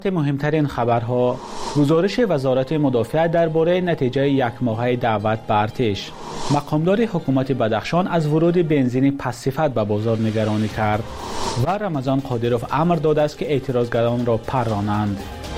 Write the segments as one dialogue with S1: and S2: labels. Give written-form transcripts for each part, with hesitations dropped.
S1: مهمترین خبرها: گزارش وزارت مدافع درباره نتیجه یک ماهه دعوت به ارتش. مقامدار حکومت بدخشان از ورود بنزین پس‌صفت به بازار نگرانی کرد و رمضان قادروف امر داده است که اعتراضگران را پرانند.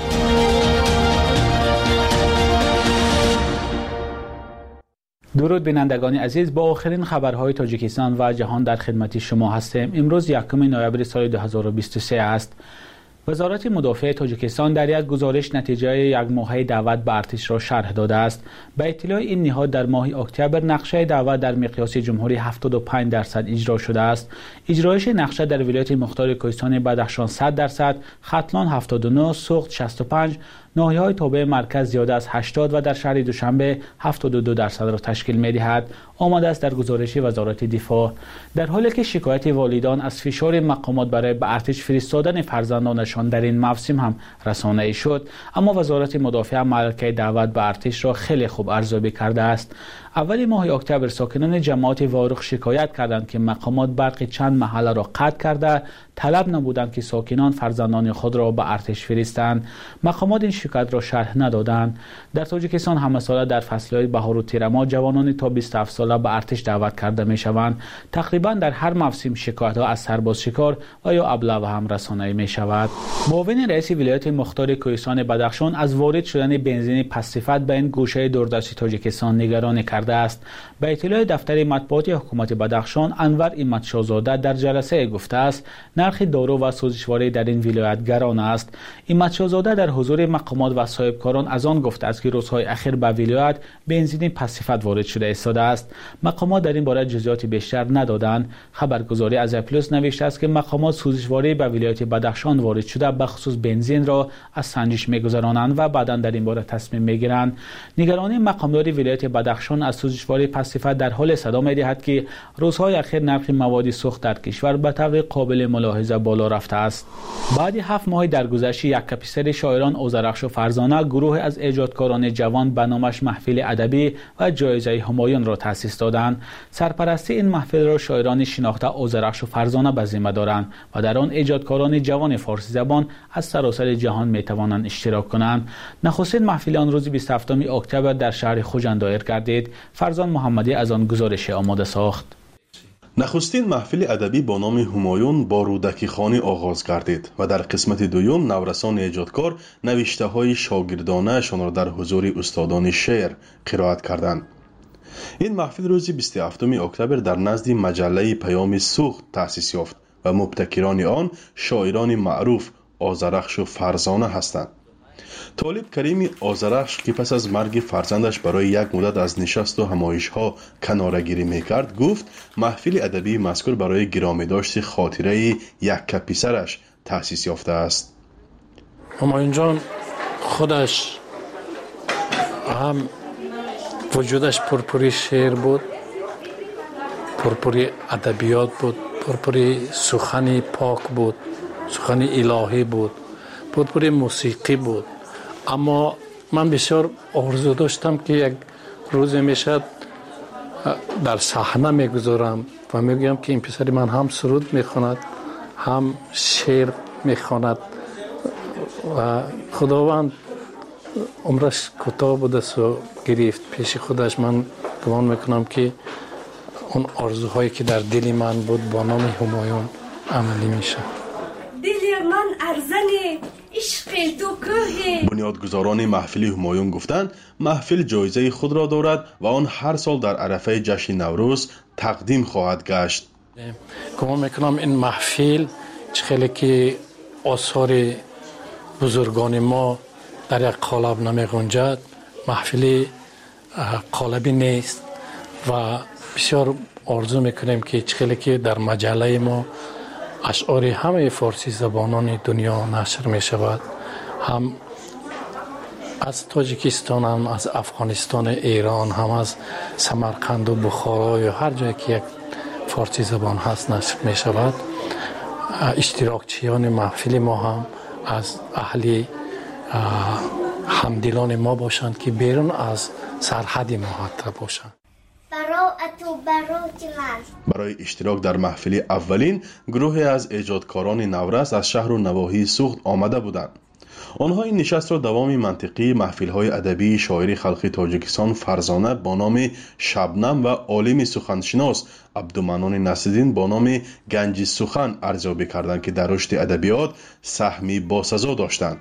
S1: درود بینندگان عزیز، با آخرین خبرهای تاجیکستان و جهان در خدمت شما هستیم. امروز 1 نوامبر سال 2023 است. وزارت مدافع تاجیکستان در یک گزارش نتیجه یک ماهه دعوت به ارتش را شرح داده است. به اطلاع این نهاد در ماه اکتبر نقشه دعوت در مقیاس جمهوری 75% اجرا شده است. اجرایش نقشه در ولایت مختار کوهستان بدخشان 100%، ختلان 79، سوخت 65، ناحیه‌های تابع مرکز زیاده از 80 و در شهر دوشنبه 72% را تشکیل می‌دهد. آمده است در گزارش وزارت دفاع. در حالی که شکایت والدان از فشار مقامات برای به ارتش فرستادن فرزندانشان در این موسم هم رسانه‌ای شد، اما وزارت مدافع ملکه دعوت به ارتش را خیلی خوب ارزیابی کرده است. اول ماه اکتبر ساکنان جماعت واروق شکایت کردند که مقامات برق چند محله را قطع کرده طلب نمودند که ساکنان فرزندان خود را به ارتش فرستند. مقامات این شکایت را شرح ندادند. در تاجیکستان همه ساله در فصل‌های بهار و تیر ماه جوانان تا 27 ساله به ارتش دعوت کرده می‌شوند. تقریبا در هر موسم شکایت‌ها از سرباز شکار و یا ابله هم رسانه‌ای می‌شود. معاون رئیس ولایت مختار کوهستان بدخشان از وارد شدن بنزین پس‌صفت به این گوشه دوردست تاجیکستان نگرانی کرده است. به اطلاع دفتر مطبوعات حکومت بدخشان، انور ایمتشاهزاده در جلسه گفته است نرخ دارو و سوزشواری در این ولایت گران است. ایمتشاهزاده در حضور مقامات و صاحبکاران از آن گفته است که روزهای اخیر به ولایت بنزین پس‌صفت وارد شده ایستاده است. مقامات در این باره جزئیات بیشتر ندادند. خبرگزاری از پلاس نوشته است که مقامات سوزشواری به ولایت بدخشان وارد شده به خصوص بنزین را از سنجش می‌گذرانند و بعداً در این باره تصمیم می‌گیرند. نگرانی مقامدار ولایت بدخشان از سوزشواری پس‌صفت در حال صدا می‌دهد که روزهای اخیر نرخ مواد سوخت در کشور به طور قابل ملاحظه بالا رفته است. بعد 7 ماه درگذشت، یک کپیسر شاعران اوزرخش و فرزانه گروه از ایجادکاران جوان به نامش محفل ادبی و جایزه همایون را تأسیس دادند. سرپرستی این محفل را شاعران شناخته اوزرخش و فرزانه به ذمه دارند و در آن ایجادکاران جوان فارسی زبان از سراسر جهان می‌توانند اشتراک کنند. نخستین محفل آن روز 27 اکتبر در شهر خوجند دایر گردید. فرزان محمدی از آن گزارش آماده ساخت.
S2: نخستین محفل ادبی با نام همایون با رودکی خانی آغاز گردید و در قسمت دوم نورسان ایجادکار نوشته های شاگردانه شان را در حضور استادان شعر قرائت کردند. این محفل روز 27 اکتبر در نزد مجله پیام سوخت تأسیس یافت و مبتکران آن شاعران معروف آذرخش و فرزانه هستند. طالب کریم آذرخش که پس از مرگ فرزندش برای یک مدت از نشست و همایش‌ها کناره‌گیری می‌کرد، گفت محفل ادبی مذکور برای گرامی داشت خاطره یک کپیسرش تأسیس یافته است.
S3: همایون جان خودش هم وجودش پرپری شعر بود، پرپری ادبیات بود، پرپری سخن پاک بود، سخن الهی بود، پرپری موسیقی بود. اما من بسیار آرزو داشتم که یک روز میشد در صحنه میگذارم و میگویم که این پسر من هم سرود میخواند هم شعر میخواند و خداوند عمرش کوتاه بود و گرفت پیش خودش. من گمان میکنم که اون آرزوهایی که در دل من بود با نام همایون عملی میشه.
S4: دل من ارزن عشق تو کوه.
S2: بنیادگذاران محفل همایون گفتند محفل جایزه خود را دارد و آن هر سال در عرفه جشن نوروز تقدیم خواهد گشت.
S3: گمان میکنم این محفل خیلی که آثار بزرگان ما در یک قالب نمی‌گنجد، محفل قالبی نیست و بسیار آرزو میکنیم که خیلی که در مجله ما اشعار همه فارسی زبانان دنیا نشر می شود، هم از تاجیکستان، هم از افغانستان، ایران، هم از سمرقند و بخارا یا هر جایی که یک فارسی زبان هست نشر می شود. اشتراکچیان محفل ما هم از اهل همدلان ما باشند که بیرون از سرحد ما حتی باشند.
S2: برای اشتراک در محفل اولین گروه از ایجادکاران نورس از شهر و نواحی سوخت آمده بودند. آنها این نشست را دوام منطقی محفل‌های ادبی شاعر خلقی تاجیکستان فرزانه با نام شبنم و عالم سخنشناس عبدالمنان نصرالدین با نام گنج سخن ارزیابی کردند که در رشد ادبیات سهمی باسزا داشتند.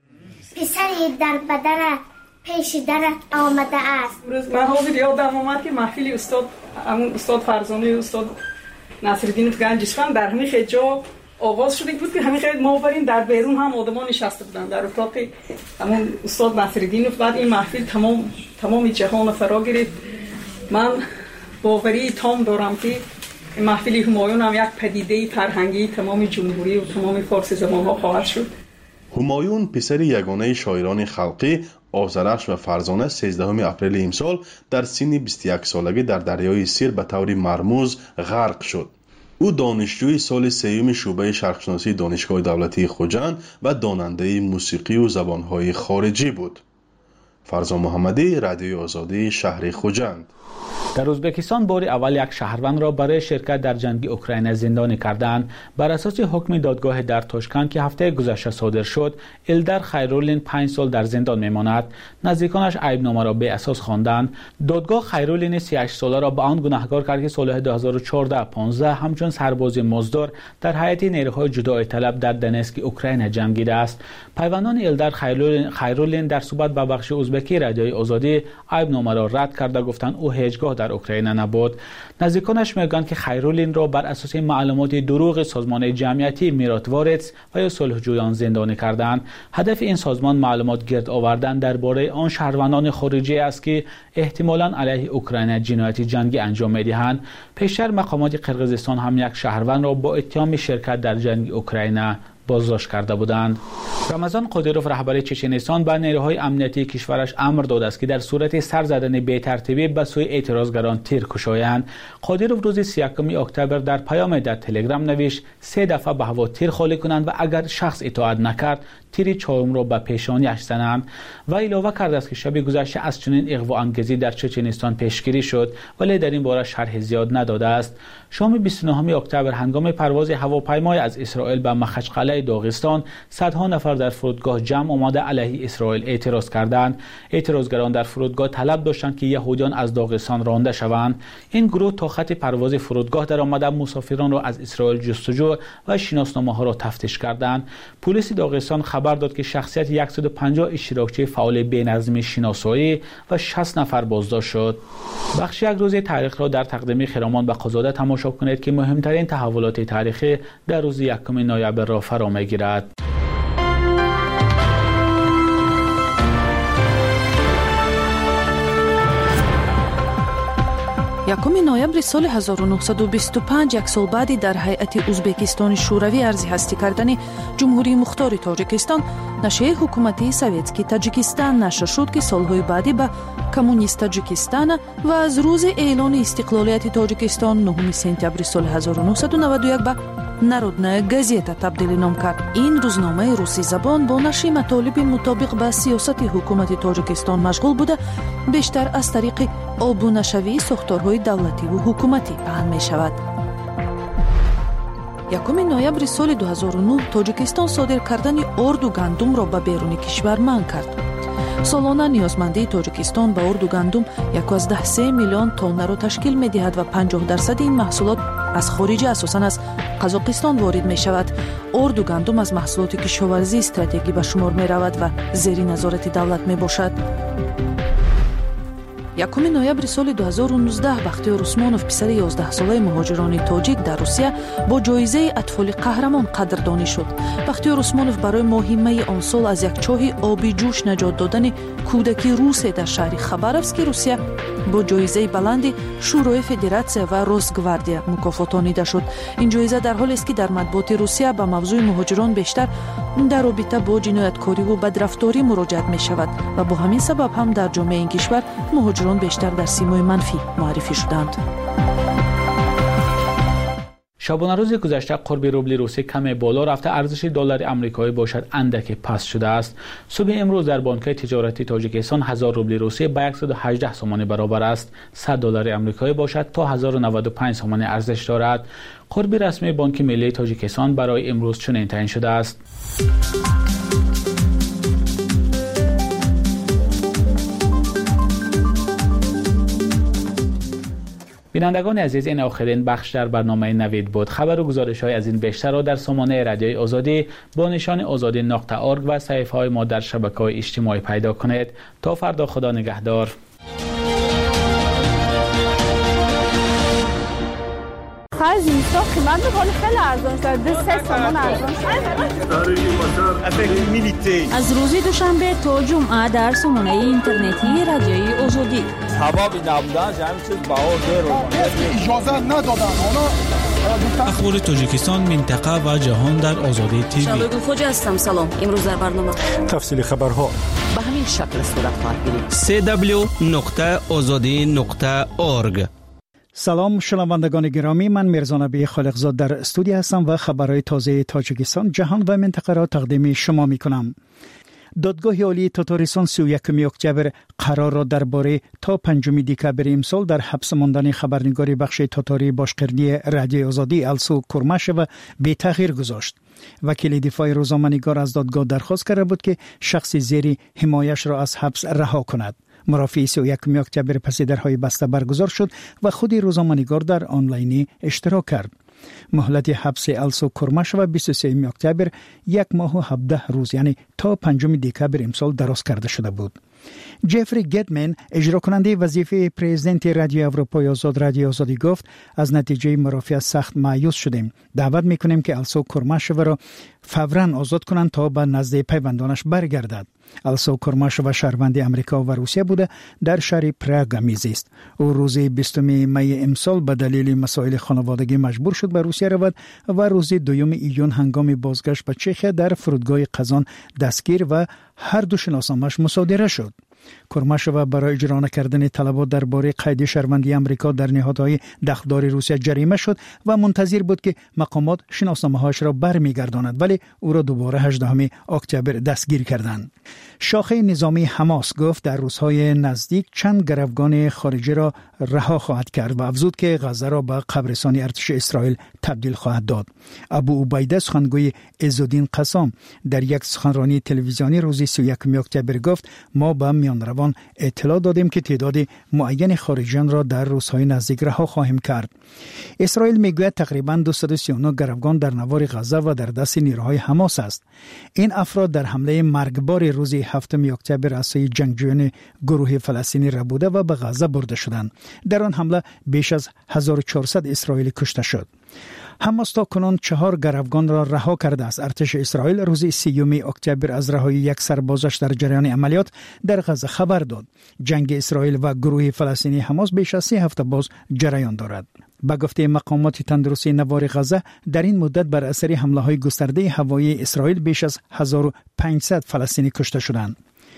S5: پسری در بدن پیش درت آمده است.
S6: من حاضر یادم اومد که محفل استاد فرزانه استاد نصرالدین گنج سخن در همین جا آغاز شده بود که همین خیلی ما بریم در بیرون هم آدمان نشسته بودن در اتاق همون استاد نصرالدین. بعد این محفل تمام جهان فرا گرفت. من باوری تام دارم که این محفل همایون هم یک پدیده فرهنگی تمام جمهوری و تمام فارسی زبان ها خواهد شد.
S2: همایون پسر یگانه شاعران خلقی آذرخش و فرزانه 13 اپریل امسال در سن 21 سالگی در دریای سیر به طور مرموز غرق شد. او دانشجوی سال سوم شعبه شرقشناسی دانشگاه دولتی خوجند و داننده موسیقی و زبانهای خارجی بود. فرزان محمدی، رادیوی آزادی، شهر خوجند.
S1: در ازبکستان بار اول یک شهروند را برای شرکت در جنگ اوکراین زندانی کردند. بر اساس حکم دادگاه در تاشکند که هفته گذشته صادر شد، الدر خیرالدین 5 سال در زندان میماند. نزدیکانش عیبنامه را به اساس خواندند. دادگاه خیرالدین 38 ساله را به آن گناهکار کرد که سال 2014-15 همچون سرباز مزدور در هیئت نیروهای جدایی طلب در دنسک اوکراین جنگیده است. پیوندان الدر خیرالدین در صحبت با بخش ازبکی رادیوی آزادی عیبنامه را رد کرده گفتند او هیچگاه در اوکراین نبود. نزدیکانش میگویند که خیرالدین را بر اساس معلومات دروغ سازمان جمعیتی میراتوارتس و یا صلحجویان زندانی کردند. هدف این سازمان معلومات گرد آوردن درباره آن شهروندان خارجی است که احتمالاً علیه اوکراین جنایت جنگی انجام میدهند. پیشتر مقامات قرقیزستان هم یک شهروند را با اتهام شرکت در جنگ اوکراین بازداشت کرده بودند. رمضان قادروف رهبر چچنستان به نیروهای امنیتی کشورش امر داده است که در صورت سر زدن بی‌ترتیبی به سوی اعتراضگران تیر کشایند. قادروف روز 31 اکتبر در پیام در تلگرام نوشت 3 دفعه به هوا تیر خالی کنند و اگر شخص اطاعت نکرد تیر چهارم را به پیشانیش زنند. و علاوه کرده است که شب گذشته از چنین اغوا انگیزی در چچنستان پیشگیری شد ولی در این باره شرح زیاد نداده است. شام 29 اکتبر هنگام پرواز هواپیمای از اسرائیل به مخچقلعه داغستان صدها نفر در فرودگاه جمع آمده علیه اسرائیل اعتراض کردند. اعتراضگران در فرودگاه طلب داشتند که یهودیان از داغستان رانده شوند. این گروه تا خط پرواز فرودگاه در آمده مسافران را از اسرائیل جستجو و شناسنامه ها را تفتیش کردند. پلیس داغستان خبر داد که شخصیت 150 اشتراکچی فعال بی‌نظمی شناسایی و 60 نفر بازداشت شد. بخش یک روز تاریخ را در تقدیم خرامان به قضاوت تماشا کنید که مهمترین تحولات تاریخی در روز 1 نوامبر را فرا می‌گیرد.
S7: 1 نوامبر سال 1925 یک سال بعدی در هیئت ازبکستان شوروی ارزی هستی کردن جمهوری مختار تاجیکستان نشریه حکومتی سوویتسکی تاجیکستان نشر شد که سالهای بعدی به کمونیست تاجیکستان و از روز اعلان استقلالیت تاجیکستان 9 سپتامبر سال 1991 به Народная газета تبدیل نام کرد. این روزنامه روسی زبان با نشر مطالب مطابق با سیاست حکومت تاجیکستان مشغول بوده، بیشتر از طریق عبونشوی ساختارهای دولتی و حکومتی پهن می شود. 1 نوامبر سال 2009 تاجیکستان صادر کردن اردو گندم را به بیرون کشور منع کرد. سالانه نیازمندی تاجیکستان به اردو گندم 1.3 میلیون تن را تشکیل می دهد و 50% این محصولات از خارج اساساً از قزاقستان وارد می شود. اردو گندم از محصولات کشاورزی استراتژیکی به شمار می رود و زیر نظارت دولت می باشد. 1 نوامبر سال 2019 بختیار عثمانوف پسر 11 ساله مهاجران تاجیک در روسیه با جایزه اطفال قهرمان قدردانی شد. بختیار عثمانوف برای مهمه آن سال از یک چاه آبی جوش نجات دادن کودکی روس در شهر خباروسک روسیه با جایزه بلند شورای فدراسیون و روسگواردیا مکافاتانیده شد. این جایزه در حالی است که در مطبوعات روسیه به موضوع مهاجران بیشتر در رابطه با جنایتکاری و بدرفتاری مراجعه می شود و با همین سبب هم در جامعه این کشور مهاجران بیشتر در سیمای منفی معرفی شدند.
S1: شبانه روز گذشته قرب روبل روسی کمی بالا رفته، ارزش دلار آمریکایی باشد اندکی پست شده است. صبح امروز در بانک‌های تجارتی تاجیکستان 1000 روبل روسی به 118 سومانی برابر است. 100 دلار آمریکایی باشد تا 1095 سومانی ارزش دارد. قرب رسمی بانک ملی تاجیکستان برای امروز چنین تعیین شده است. بینندگان عزیز، این آخرین بخش در برنامه نوید بود. خبر و گزارش‌های از این بیشتر را در سامانه رادیوی آزادی با نشان azadi.org و صفحه‌های ما در شبکه‌های اجتماعی پیدا کنید. تا فردا، خدا نگهدار.
S8: خیلی زیستا قیمت بکنی خیلی ارزان شد. 2-3 تومان ارزان شد.
S7: از روز دوشنبه تا جمعه در سامانه اینترنتی رادیوی آزادی.
S9: ثوابی نبودن همین چیز باور
S10: اجازه ندادن.
S11: اخبار تاجیکستان، منطقه و جهان در آزادی تیوی.
S12: شباب خوج هستم. سلام. امروز در برنامه
S10: تفصیل خبرها
S12: به همین شکل صورت خواهد گرفت.
S13: www.azadi.org.
S14: سلام شنوندگان گرامی، من میرزا نبی خالقزاد در استودیو هستم و خبرهای تازه تاجیکستان، جهان و منطقه را تقدیم شما می کنم. دادگاه عالی تاتارستان 31 اکتبر قرار را درباره تا 5 دکبر امسال در حبس ماندن خبرنگار بخش تاتاری باشقردی رادیوی آزادی السو کورماشوا به تغییر گذاشت. وکیل دفاع روزنامه‌نگار از دادگاه درخواست کرده بود که شخص زیر حمایش را از حبس رها کند. مرافعه 31 اکتبر پس درهای بسته برگزار شد و خود روزنامه‌نگار در آنلاینی اشتراک کرد. مهلت حبس السو کورماشوا 23 اکتبر 1 ماه و 17 روز یعنی تا 5 دکبر امسال دراز کرده شده بود. جفری گتمن، اجرا کننده وظیفه پرزیدنت رادیو اروپای آزاد رادیو آزادی گفت از نتیجه مرافعه سخت مایوس شدیم. دعوت میکنیم که السو کورماشوا را فوراً آزاد کنند تا به نزد پیوندانش برگردد. السو کورماشوا شهروند امریکا و روسیه بوده، در شهر پراگ میزیست. او روز 20 می امسال به دلیل مسائل خانوادگی مجبور شد به روسیه رود و روز 2 ایون هنگام بازگشت به چخیه در فرودگاه قزان دستگیر و هر دو شناسنامه‌اش مصادره شد. کورماشوا برای اجرا نکردن طلبات درباره قید شهروندی امریکا در نهادهای دخلدار روسیه جریمه شد و منتظر بود که مقامات شناسنامه‌هاش را برمیگرداند، ولی او را دوباره 18 اکتبر دستگیر کردند. شاخه نظامی حماس گفت در روزهای نزدیک چند گروگان خارجی را رها خواهد کرد و افزود که غزه را به قبرستان ارتش اسرائیل تبدیل خواهد داد. ابو عبیده سخنگوی عزالدین قسام در یک سخنرانی تلویزیونی روز 31 اکتبر گفت ما به میانروان اطلاع دادیم که تعداد معین خارجیان را در روزهای نزدیک رها خواهیم کرد. اسرائیل میگوید تقریباً 239 گروگان در نوار غزه و در دست نیروهای حماس است. این افراد در حمله مرگبار روز 7 اکتبر از سوی جنگجویان گروه فلسطینی ربوده و به غزه برده شدند. در آن حمله بیش از 1400 اسرائیلی کشته شد. حماس تا کنون 4 گروگان را رها کرده است. ارتش اسرائیل روز 30 اکتبر از رهایی یک سربازش در جریان عملیات در غزه خبر داد. جنگ اسرائیل و گروه فلسطینی حماس بیش از 3 هفته باز جریان دارد. به گفته مقامات تندرستی نوار غزه در این مدت بر اثر حمله‌های گسترده هوایی اسرائیل بیش از 1500 فلسطینی کشته شدند.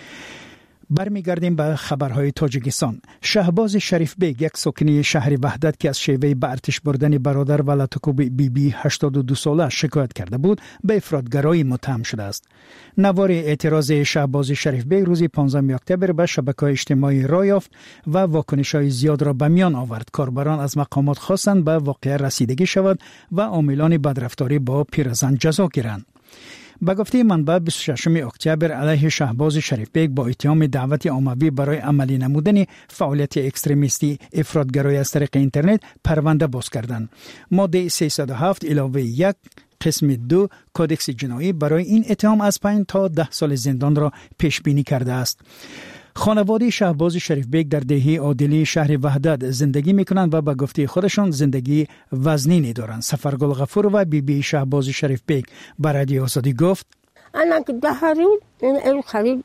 S14: برمیگردیم به خبرهای تاجیکستان. شهباز شریف بیگ، یک ساکن شهر وحدت که از شیوه به ارتش بردن برادر و لطکوب بیبی 82 ساله شکایت کرده بود، به افراطگرایی متهم شده است. نوار اعتراض شهباز شریف بیگ روز 15 اکتبر به شبکه‌های اجتماعی راه یافت و واکنش‌های زیاد را به میان آورد. کاربران از مقامات خواستند به واقعه رسیدگی شود و عاملان بدرفتاری با پیرزن جزا گیرند. به گفته منبع 26 اکتبر علیه شهباز شریف بیگ با اتهام دعوت عمومی برای عملی نمودن فعالیت اکستریمیستی افراطگرایی از طریق اینترنت پرونده باز کردند. ماده 307 علاوه 1 قسم 2 کودکس جنایی برای این اتهام از 5 تا 10 سال زندان را پیش بینی کرده است. خانواده شهباز شریف بیگ در دهه عادلی شهر وحدت زندگی میکنند و به گفته خودشان زندگی وزنی دارند. سفرگل غفور و بیبی شهباز شریف بیگ به رادیو آزادی گفت
S15: انا که دهاریم این خرید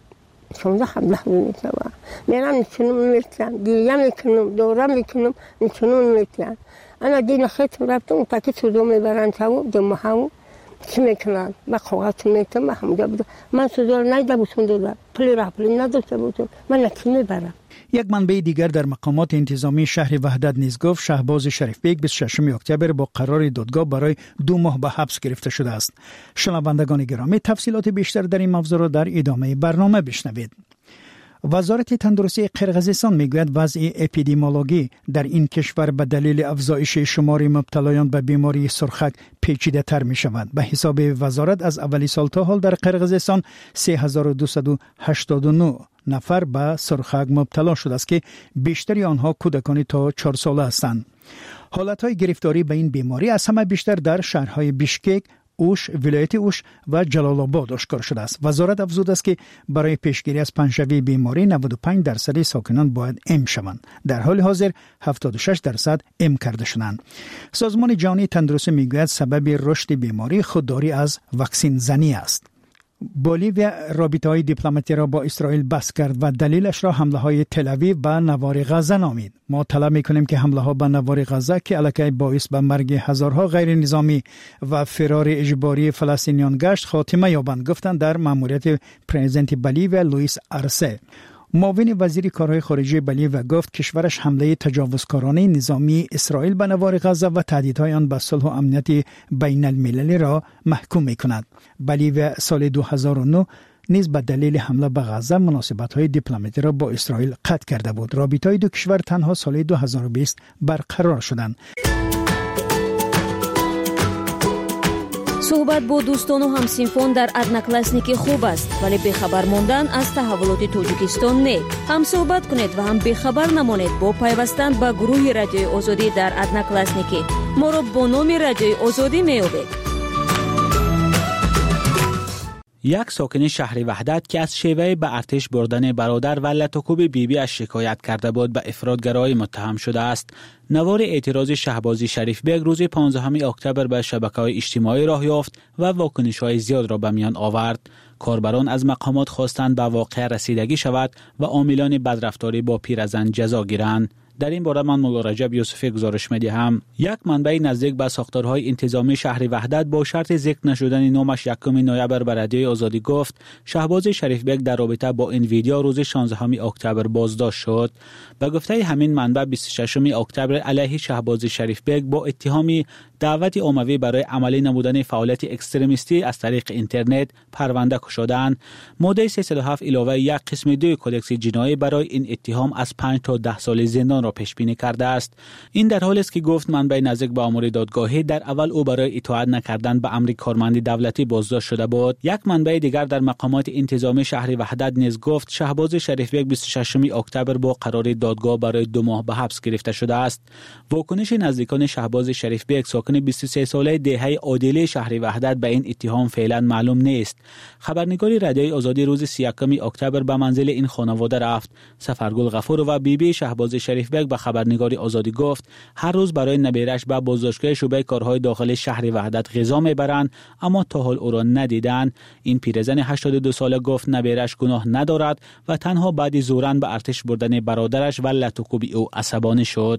S15: 16 میتونم میرم میتونم دیگه میکنم دورم میکنم میتونم انا دیگه خیلی رفتم پاکت رو میبرن تو جمعه چی میکنن با خواهد میکنم همونجا بود من سوزار نیده بودم پلی نداشته بودم من نکی میبرم.
S14: یک منبع دیگر در مقامات انتظامی شهر وحدت نیز گفت شهباز شریف بیگ 26 اکتبر با قرار دادگاه برای 2 ماه به حبس گرفته شده است. شنوندگان گرامی، تفصیلات بیشتر در این موضوع را در ادامه برنامه بشنوید. وزارت تندرستی قرقیزستان میگوید وضع اپیدمیولوژی در این کشور به دلیل افزایش شمار مبتلایان به بیماری سرخک پیچیده تر می شود. به حساب وزارت از اولی سال تا حال در قرقیزستان 3289 نفر به سرخک مبتلا شده است که بیشتری آنها کودکان تا 4 ساله هستند. حالتهای گرفتاری به این بیماری از همه بیشتر در شهرهای بیشکک، اوش، ولایت اوش و جلال آباد آشکار شده است. وزارت افزوده است که برای پیشگیری از پنجشنبه بیماری 95% ساکنان باید ام شوند. در حال حاضر 76% ام کرده شدند. سازمان جهانی تندرستی میگوید سبب رشد بیماری خودداری از واکسن زنی است. بولیویا رابطه‌های دیپلماتی را با اسرائیل بس کرد و دلیلش را حمله‌های تل‌آویو به نوار غزه نامید. ما طلب می‌کنیم که حمله‌ها به نوار غزه که علیه باعث به مرگ هزارها غیر نظامی و فرار اجباری فلسطینیان گشت خاتمه یابند، گفتند در مأموریت پرزیدنت بولیویا لوئیس آرسه. معاون وزیر کارهای خارجه بولیویا گفت کشورش حمله تجاوزکارانه نظامی اسرائیل به نوار غزه و تهدیدهای آن به صلح و امنیت بین المللی را محکوم می‌کند. بولیویا سال 2009 نیز به دلیل حمله به غزه مناسبت‌های دیپلماتی را با اسرائیل قطع کرده بود. رابطه‌های دو کشور تنها سال 2020 برقرار شدند.
S12: صحبت با دوستان و همسینفون در ادناکلاسنیکی خوب است، ولی بیخبر موندن از تحولات تاجیکستان نه. هم صحبت کنید و هم بیخبر نمانید با پیوستن به گروه رادیوی آزادی در ادناکلاسنیکی. ما را با نام رادیوی آزادی می‌یابید.
S1: یک ساکن شهر وحدت که از شیوه به ارتش بردن برادر و لطوکوب بیبی از شکایت کرده بود به افراطگرایی متهم شده است. نوار اعتراض شهبازی شریف بیگ روز 15 اکتبر به شبکه‌های اجتماعی راه یافت و واکنش‌های زیاد را به میان آورد. کاربران از مقامات خواستند به واقعه رسیدگی شود و عاملان بدرفتاری با پیرزن جزا گیرند. در این باره من مولا رجب یوسفی گزارش می‌دهم. یک منبع نزدیک به ساختارهای انتظامی شهر وحدت با شرط ذکر نشدن نامش 1 نوامبر به رادیوی آزادی گفت شهباز شریف بیگ در رابطه با این ویدیو روز 16 اکتبر بازداشت شد. به گفته همین منبع 26 اکتبر علیه شهباز شریف بیگ با اتهامی دعوت عمومی برای عملی نمودن فعالیت اکستریمیستی از طریق اینترنت پرونده گشودند. ماده 307 علاوه یک قسم 2 کدکس جنایی برای این اتهام از 5 تا 10 سال زندان را پیش بینی کرده است. این در حالی است که گفت منبع نزدیک به امور دادگاهی در اول او برای اطاعت نکردن به امر کارمند دولتی بازداشت شده بود. یک منبع دیگر در مقامات انتظامی شهر وحدت نیز گفت شهباز شریف بیگ 26 اکتبر با قرار دادگاه برای 2 ماه به حبس گرفته شده است. واکنش نزدیکان شهباز شریف بیگ ساکن 23 ساله دهه عادلی شهر وحدت به این اتهام فعلا معلوم نیست. خبرنگار رادیوی آزادی روز 31 اکتبر به منزل این خانواده رفت. سفرگل غفور و بیبی شهباز شریف بیگ به خبرنگاری آزادی گفت هر روز برای نبیرش به بازداشتگاه شعبه کارهای داخلی شهر وحدت غذا میبرند، اما تا حال او را ندیدند. این پیرزن 82 ساله گفت نبیرش گناه ندارد و تنها بعد زورن به ارتش بردن برادرش و لطوکوبی او عصبانی شد.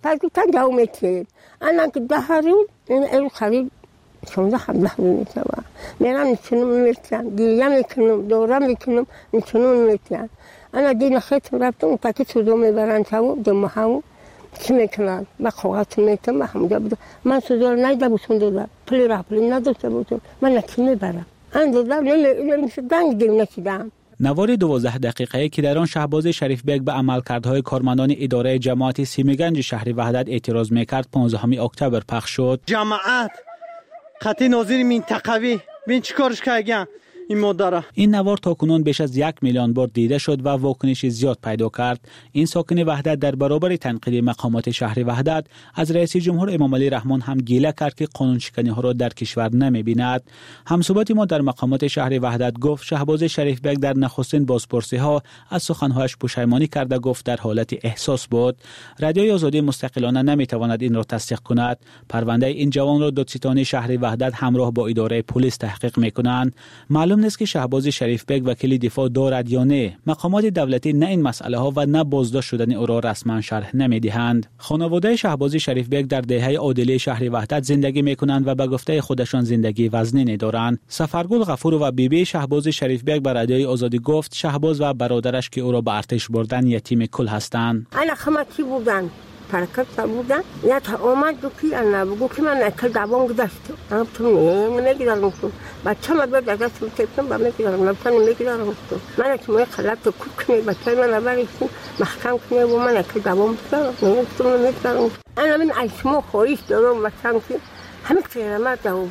S15: این خرید 16 میتونه میرم نشونم میتونم گریه میکنم دورم میکنم نشونم میتونم انا دین خیت رفتم پاکت سودو میبرن تو دم همو چی میکنن با خوات میتونم همونجا بود من سودو نیده بودم دادم پلی را پلی نداشته بودم من نکی میبرم اندازم نمیشه دنگ دیم نکیدم.
S1: نوار 12 دقیقه‌ای که در آن شهباز شریف بیگ به عملکردهای کارمندان اداره جماعت سیمیگنج شهر وحدت اعتراض میکرد 15 اکتبر پخش شد.
S13: جماعت خطی ناظر منطقوی ببین چیکارش کردن این مادر.
S1: این نوار تاکنون بیش از 1 میلیون بار دیده شد و واکنش زیاد پیدا کرد. این ساکن وحدت در برابر تنقید مقامات شهر وحدت از رئیس جمهور امام علی رحمان هم گله کرد که قانون شکنی ها را در کشور نمی‌بیند. همصحبت ما در مقامات شهر وحدت گفت شهباز شریف بیگ در نخستین بازپرسی ها از سخنهایش پشیمانی کرده، گفت در حالت احساس بود. رادیوی آزادی مستقلانه نمیتواند این را تصدیق کند. پرونده این جوان را دادستانی شهر وحدت همراه با اداره پلیس تحقیق می‌کنند. معلوم نیست که شهباز شریف بیگ وکیل دفاع دارد یا نه. مقامات دولتی نه این مسئله ها و نه بازداشت شدن او را رسما شرح نمی‌دهند. خانواده شهباز شریف بیگ در دهه عادلی شهر وحدت زندگی می‌کنند و به گفته خودشان زندگی وزنی دارند. سفرگل غفور و بیبی شهباز شریف بیگ به رادیوی آزادی گفت شهباز و برادرش که او را به ارتش بردن یتیم کل هستند.
S15: انا خماتی بودن پرکت بودن یا تا اومد دو کی انا بگو که من اکل دوام گذاشتم اما تو نمیگیرم بچه ما به دست میتونم با میگیرم لطفا نمیگیرم من که موی خلات کوک کنی بچه من نبریشم محکم کنی و من اکل دوام نمیگیرم انا من عیشمو خوریش دارم بچم که همه کلمات داو بود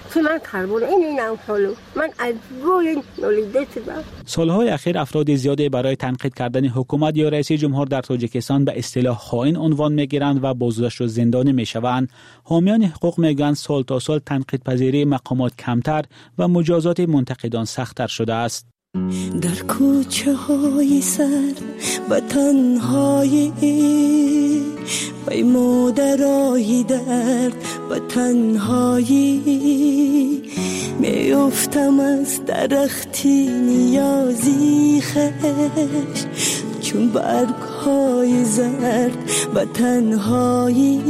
S15: که من کربون این امثالو من از روی نولیده شدم.
S1: سالهای اخیر افراد زیادی برای تنقید کردن حکومت یا رئیس جمهور در تاجیکستان به اصطلاح خائن عنوان میگیرند و بازداشت و زندانی میشوند. حامیان حقوق میگویند سال تا سال تنقید پذیری مقامات کمتر و مجازات منتقدان سخت‌تر شده است.
S16: در کوچه های سر و تنهایی وی مادرای درد و تنهایی میافتم از درختی نیازی خش چون برگ های زرد و تنهایی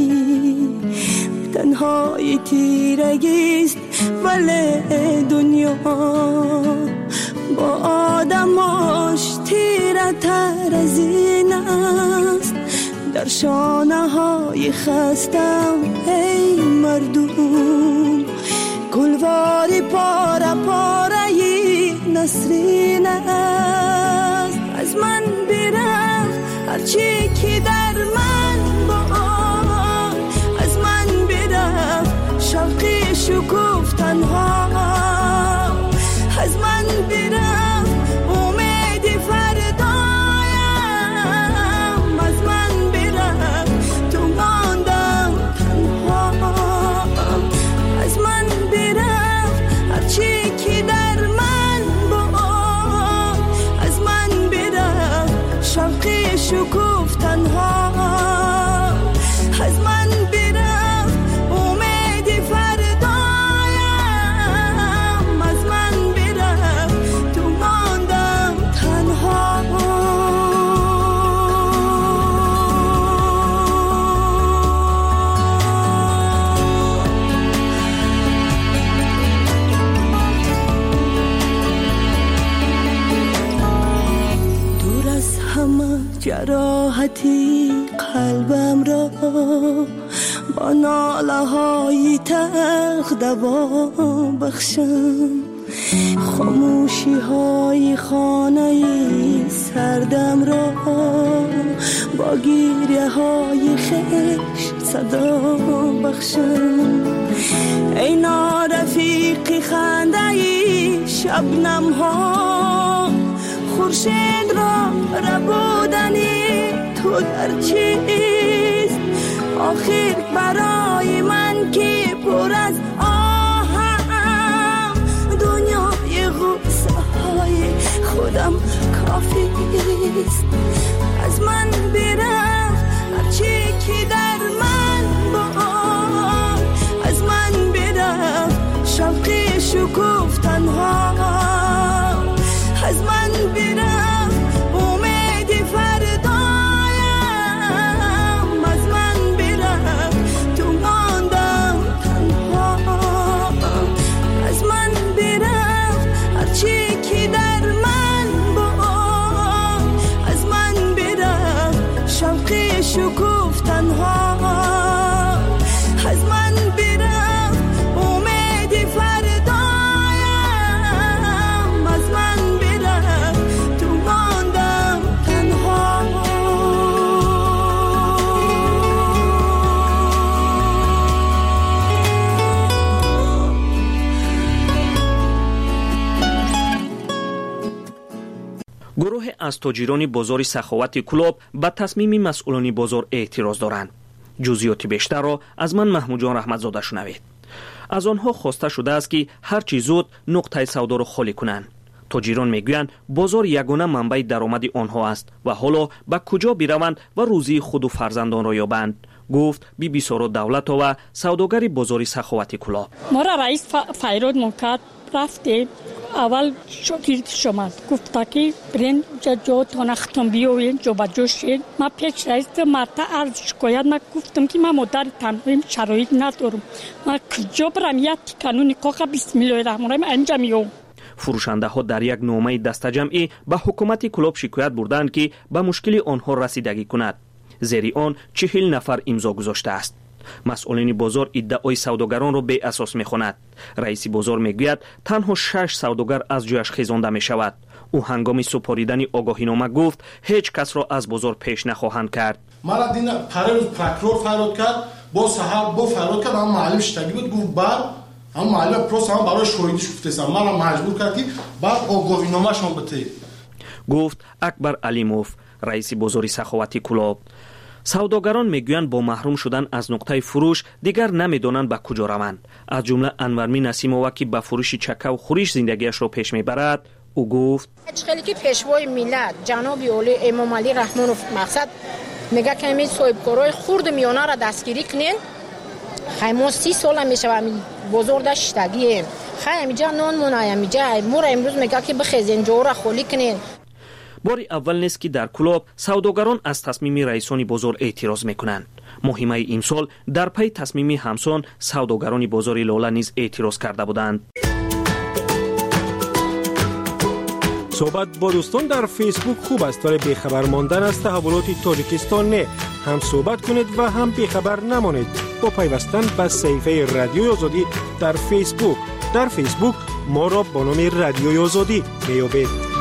S16: تیرگیست ولی دنیا با آدماش تیره تر از این است. در شانه های خستم ای مردم گلواری پاره پاره نسرین است. از من برفت هرچی که در من با از من برفت شوقی شکوف تنها از من برفت امید فردایم از من برفت تو ماندم تنها از من برفت هرچی که در من با از من برفت شوقی شکوف تنها از من برفت امید فردایم از من برفت تو ماندم تنها. دور از همه جراحتی قلبم را با ناله های تلخ دوا بخشم. خاموشی های خانه سردم را با گریه های خشت صدا بخشم. ای نارفیقی خنده شبنم ها خورشید را ربودنی تو در چیست آخر برای من که پر از آهم دنیای غصه های خودم کافی است. از من برفت هرچی که در من با از من برفت شوقی شکوف تنها از من برفت امید فردایم از من برفت تو ماندم تنها از من برفت هرچی که در من با از من برفت شوقی شکوف تنها از من برفت امید فردایم از من برفت تو ماندم تنها.
S17: گروه از تاجران بازار سخاوت کلاب به تصمیم مسئولان بازار اعتراض دارند. جزئیات بیشتر را از من محمود جان رحمتزاده شنوید. از آنها خواسته شده است که هر چی زود نقطه سودا را خالی کنند. تاجران میگویند بازار یگانه منبع درآمد آنها است و حالا به کجا بروند و روزی خود و فرزندان را یابند. گفت بی سارا دولتова سوداگر بازار سخاوت کلاب.
S18: ما را رئیس فیرود مکرد رفتیم اول شکر شما گفت که برین جا تانختم بیاوین جا بجا شید. ما پیش رئیس مرتا عرض شکایت ما گفتم که ما مدر تنظیم شرایط ندارم. ما کجا برم یک قانونی کاخ بسم الله الرحمن الرحیم انجام میدم.
S17: فروشنده ها در یک نامه دسته‌جمعی به حکومت کلاب شکایت بردند که به مشکل آنها رسیدگی کند. زیر آن 40 نفر امضا گذاشته است. مسئولین بازار ادعای سوداگران را بی اساس می‌خواند. رئیس بازار میگوید تنها 6 سوداگر از جایش خیزانده می‌شود. او هنگام سپاریدن آگاهینامه گفت هیچ کس را از بازار پیش نخواهند کرد.
S10: مرا دینا پروکرور فریاد کرد با صاحب با فریاد کرد اما معلم شتگی بود گفت بر اما محلی پروس هم برای شویدیش گفتم منم مجبور کرد که بعد آگاهینامه‌شون بده.
S17: گفت اکبر علیموف رئیس بازار سخاوتی کلاب. سوداگران میگویند با محروم شدن از نقطه فروش دیگر نمیدونند به کجا روند. از جمله انورمی نسیمова که به فروش چکه و خورش زندگیش را پیش میبرد، او گفت
S19: خیلی که پیشوای ملت جناب اولی امام علی رحمانوف مقصد میگه که همین صاحبکارای خرد میانه را دستگیری کنین. خیلی 30 سال میشه همین بازار داشتگیم. خیلی جا نان منایم جا مور امروز میگه که بخیزین جو را خالی کنین.
S17: باری اول نیست که در کلاب سوداگران از تصمیم رئیسان بازار اعتراض میکنند. مهمه امسال در پی تصمیم همسان سوداگران بازار لاله نیز اعتراض کرده بودند.
S20: صحبت با دوستان در فیسبوک خوب است ولی بیخبر ماندن از تحولات تاجیکستان نه. هم صحبت کنید و هم بیخبر نمانید با پیوستن به صفحه رادیوی آزادی در فیسبوک. در فیسبوک ما را با نام رادیوی آزادی میابید.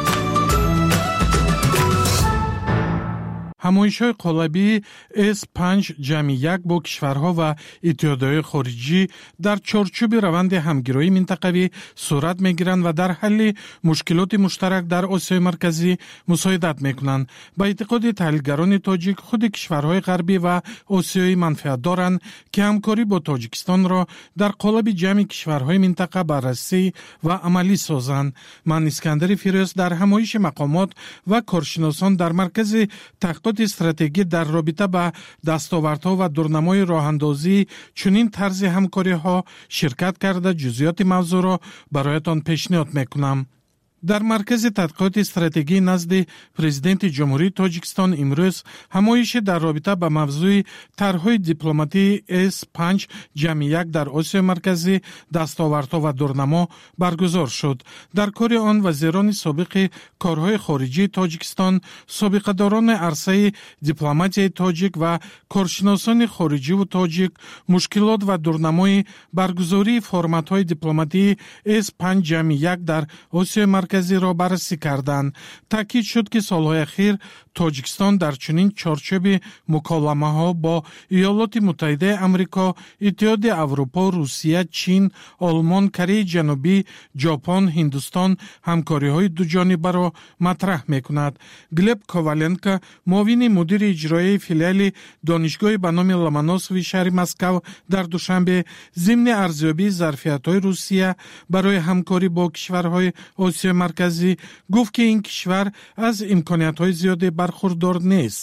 S3: ҳамоишҳои қолабии S5-1 бо кишварҳо ва иттиҳодиёҳои хориҷӣ дар чорчӯби раванди ҳамгироии минтақавӣ сурат мегиранд ва дар ҳалли мушкилоти муштарак дар Осиёи марказӣ мусоидат мекунанд. ба эътиқоди таҳлилгарони тоҷик, худи кишварҳои ғарбӣ ва осиёӣ манфиат доранд ки ҳамкорӣ бо Тоҷикистонро дар қолаби ҷамъи кишварҳои минтақа баррасӣ ва амалӣ созанд. ман Искандари Фирёз дар ҳамоиши мақомот ва коршиносон дар маркази тахқиқоти стратегӣ дар робита ба дастовардҳо ва дурнамои роҳандозии чунин тарзи ҳамкориҳо ширкат карда ҷузъиёти мавзӯъро бароятон пешниҳод мекунам. дар маркази тадқиқоти стратегии назди президенти ҷумҳурии Тоҷикистон имрӯз ҳамоиши дар робита ба мавзӯи тарҳҳои дипломатии S5-1 дар Осиёи марказӣ дастовардҳо ва дурнамо баргузор шуд. дар кори он вазирони собиқи корҳои хориҷии Тоҷикистон, собиқадорони арсаи дипломатияи тоҷик ва коршиносони хориҷиву тоҷик мушкилот ва дурнамои баргузории форматҳои дипломатии S5-1 дар Осиёи марказиро баррасӣ карданд. таъкид шуд ки солҳои ахир Тоҷикистон дар чунин чорчӯби муколамаҳо бо Иёлоти Муттаҳидаи Амрико, Иттиҳоди Аврупо, Русия, Чин, Олмон, Кореяи Ҷанубӣ, Ҷопон, Ҳиндустон ҳамкориҳои дуҷонибаро матраҳ мекунад. Глеб Коваленко, муовини мудири иҷроияи филиали донишгоҳи ба номи Ломоносови шаҳри Москав дар душанбе зимни арзёбии зарфиятҳои Русия барои ҳамкорӣ бо кишварҳои Осиёи марказӣ гуфт ки ин кишвар аз имкониятҳои зиёде бархурдор нест.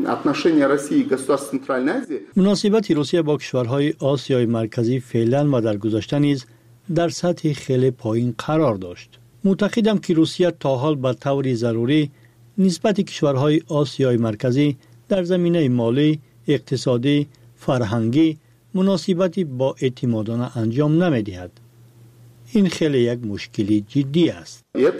S21: муносибати Русия бо кишварҳои Осиёи марказӣ феълан ва дар гузашта низ дар сатҳи хеле поин қарор дошт. муътақидам ки Русия то ҳол ба таври зарурӣ нисбати кишварҳои Осиёи марказӣ дар заминаи молӣ, иқтисодӣ, фарҳангӣ муносибати бо эътимодона анҷом намедиҳад. ин хеле як мушкили ҷиддӣ аст.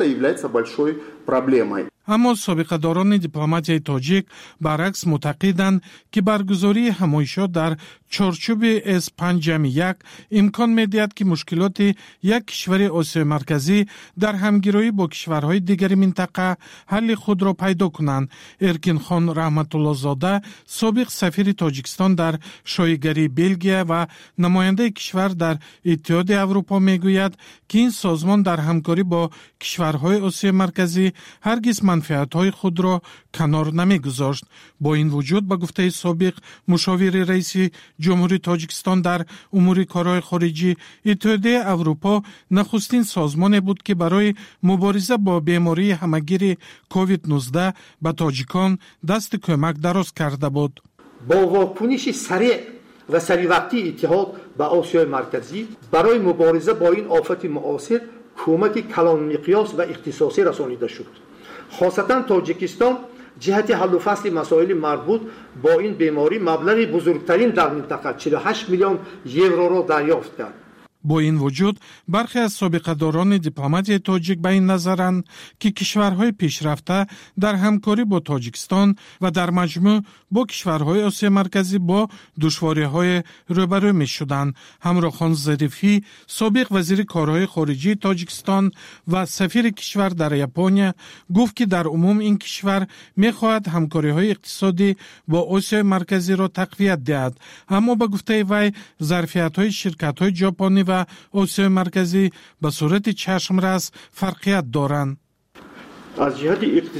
S3: аммо собиқадорони дипломатияи тоҷик баръакс муътақиданд ки баргузории ҳамоишот дар чорчӯби S5-1 имкон медиҳад ки мушкилоти як кишвари Осиёи марказӣ дар ҳамгироӣ бо кишварҳои дигари минтақа ҳалли худро пайдо кунанд. Эркинхон Раҳматуллозода, собиқ сафири Тоҷикистон дар шоигарии Белгия ва намояндаи кишвар дар Иттиҳоди Аврупо мегӯяд ки ин созмон дар ҳамкорӣ бо кишварҳои Осиёи марказӣ ҳаргиз манфиатҳои худро канор намегузошт. бо ин вуҷуд, ба гуфтаи собиқ мушовири раиси ҷумҳурии Тоҷикистон дар умури корҳои хориҷӣ, Иттиҳодияи Аврупо нахустин созмоне буд ки барои мубориза бо бемории ҳамагири COVID-19 ба тоҷикон дасти кӯмак дароз карда буд.
S22: бо вокуниши сареъ ва саривақтии иттиҳод ба Осиёи марказӣ барои мубориза бо ин офати муосир кӯмаки калонмиқёс ва ихтисосӣ расонида шуд. хосатан Тоҷикистон ҷиҳати ҳаллу фасли масоили марбут бо ин беморӣ маблағи бузургтарин дар минтақа 48 миллион евроро дарёфт кард.
S3: бо ин вуҷуд бархе аз собиқадорони дипломатияи тоҷик ба ин назаранд ки кишварҳои пешрафта дар ҳамкорӣ бо Тоҷикистон ва дар маҷмӯъ бо кишварҳои Осиёи марказӣ бо душвориҳое рӯбарӯ мешуданд. Ҳамрохон Зарифӣ, собиқ вазири корҳои хориҷии Тоҷикистон ва сафири кишвар дар Япония, гуфт ки дар умум ин кишвар мехоҳад ҳамкориҳои иқтисодӣ бо Осиёи марказиро тақвият диҳад. аммо ба гуфтаи вай зарфиятҳои ширкатҳои ҷопонӣ ва
S4: و آسیای مرکزی به صورت چشمرس فرقیت دارند.
S22: از جهت